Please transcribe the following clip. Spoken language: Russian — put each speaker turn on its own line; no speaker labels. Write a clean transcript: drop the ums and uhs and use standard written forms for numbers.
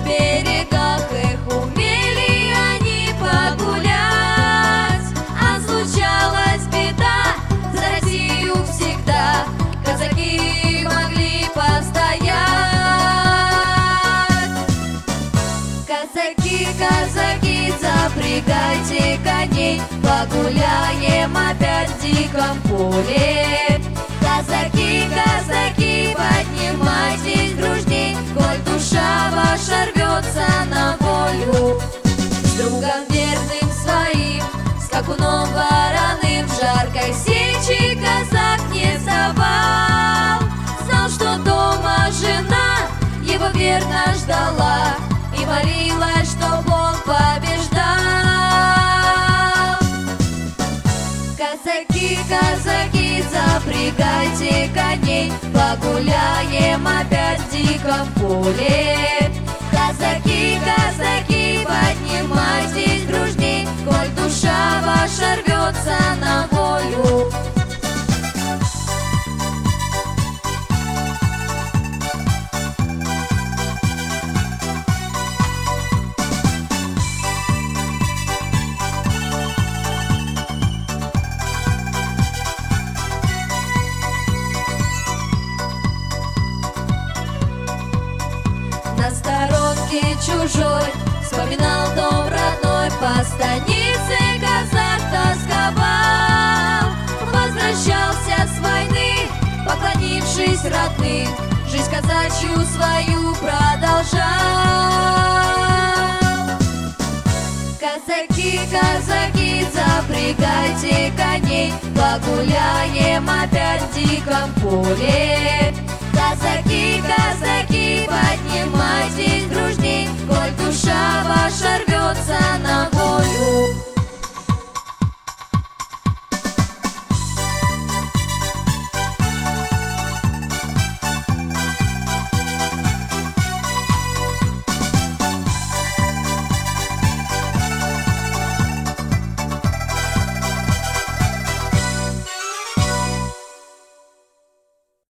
берегах, эх, умели они погулять. А случалась беда, за Россию всегда казаки могли постоять. Казаки, казаки, запрягайте коней, погуляем опять в диком поле. Казаки, казаки, поднимайтесь дружней, коль душа ваша рвется на волю. С другом верным своим, скакуном вороным, в жаркой сечи казак не сдавал. Знал, что дома жена его верно ждала и молилась, чтоб он побеждал. Казаки, казаки, запрягайте коней, погуляем опять в диком поле. Казаки, казаки, поднимайтесь дружней, коль душа ваша рвется на волю. На сторонке чужой вспоминал дом родной, по станице казак тосковал. Возвращался с войны, поклонившись родным, жизнь казачью свою продолжал. Казаки, казаки, запрягайте коней, погуляем опять в диком поле. Казаки, казаки, поднимайтесь дружней, коль душа ваша рвется